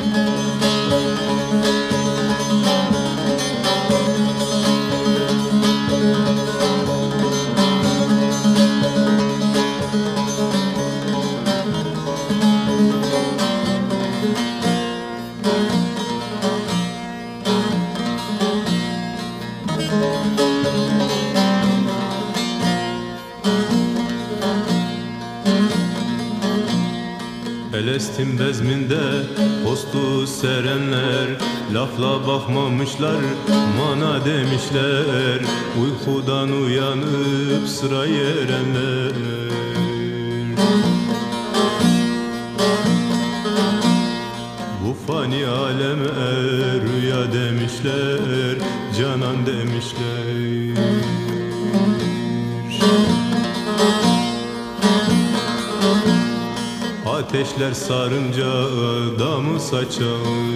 Elestin bezminde postu serenler, lafla bakmamışlar, mana demişler. Uykudan uyanıp sıra erenler. Bu fani aleme rüya demişler, canan demişler. Ateşler sarınca damı saçar.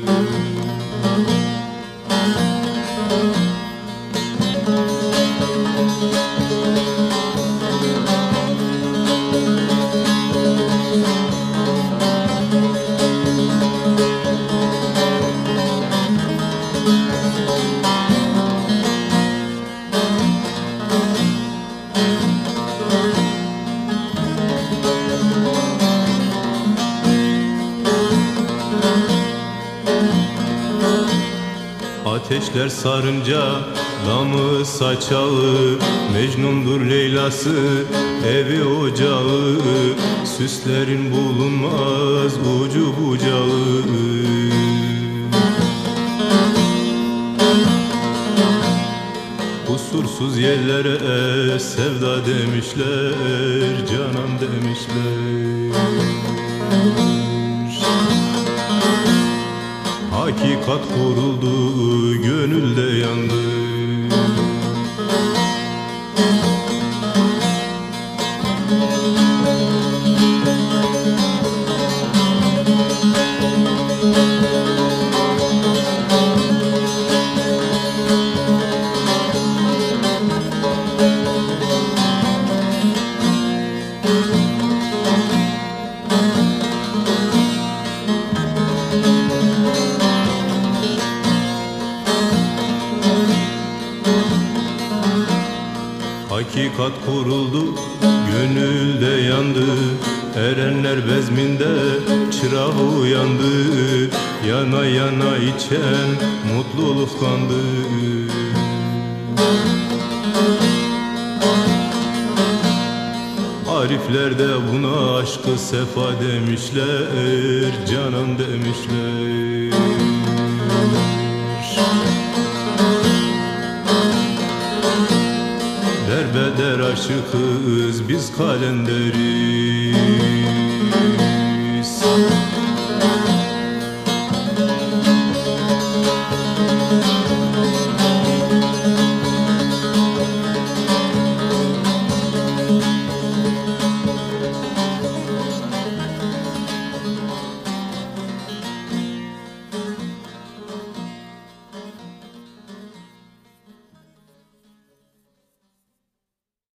Ateşler sarınca damı saçağı, Mecnun'dur Leyla'sı evi ocağı. Süslerin bulunmaz ucu bucağı. Kusursuz yerlere sevda demişler, canan demişler. Hakikat kuruldu, gönülde yandı. Hakikat kuruldu, gönülde yandı. Erenler bezminde çırağı uyandı. Yana yana içen mutluluk kandı. Arifler de buna aşkı sefa demişler, canan demişler. Derbeder aşıkız biz kalenderiz.